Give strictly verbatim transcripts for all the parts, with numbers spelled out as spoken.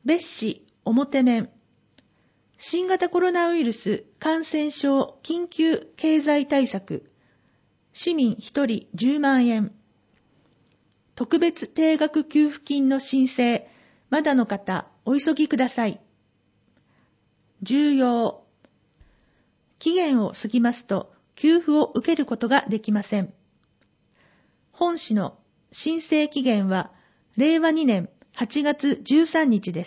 別紙表面新型コロナウイルス感染症緊急経済対策市民ひとりじゅうまんえん特別定額給付金の申請まだの方お急ぎください。重要期限を過ぎますと給付を受けることができません。本紙の申請期限はれいわにねんはちがつじゅうさんにちです。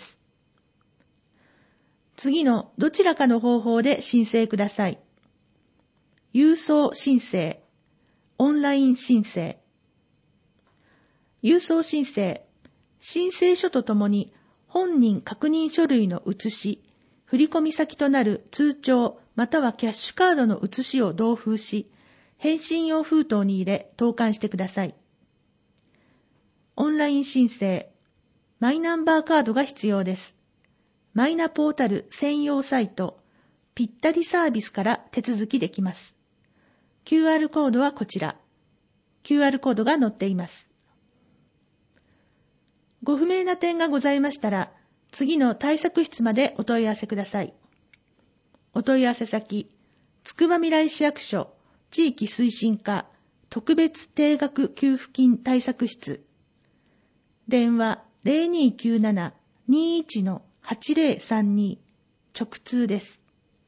次のどちらかの方法で申請ください。郵送申請、オンライン申請。郵送申請、申請書とともに本人確認書類の写し、振込先となる通帳またはキャッシュカードの写しを同封し、返信用封筒に入れ投函してください。オンライン申請、マイナンバーカードが必要です。マイナポータル専用サイト、ぴったりサービスから手続きできます。キューアール コードはこちら。キューアール コードが載っています。ご不明な点がございましたら、次の対策室までお問い合わせください。お問い合わせ先、つくばみらい市役所地域推進課特別定額給付金対策室。電話 ゼロにーきゅうなな にーいち はちゼロさんに 直通です。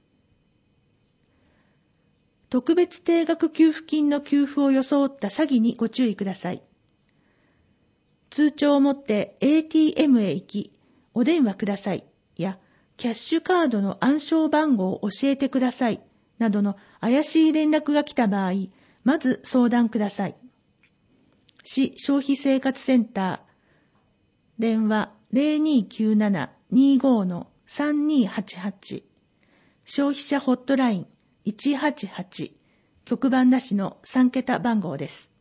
特別定額給付金の給付を装った詐欺にご注意ください。通帳を持って エーティーエム へ行き、お電話くださいや、キャッシュカードの暗証番号を教えてくださいなどの怪しい連絡が来た場合、まず相談ください。市消費生活センター、電話 ゼロにーきゅうなな にーご さんにーはちはち、消費者ホットラインいちはちはち、局番なしのさんけた番号です。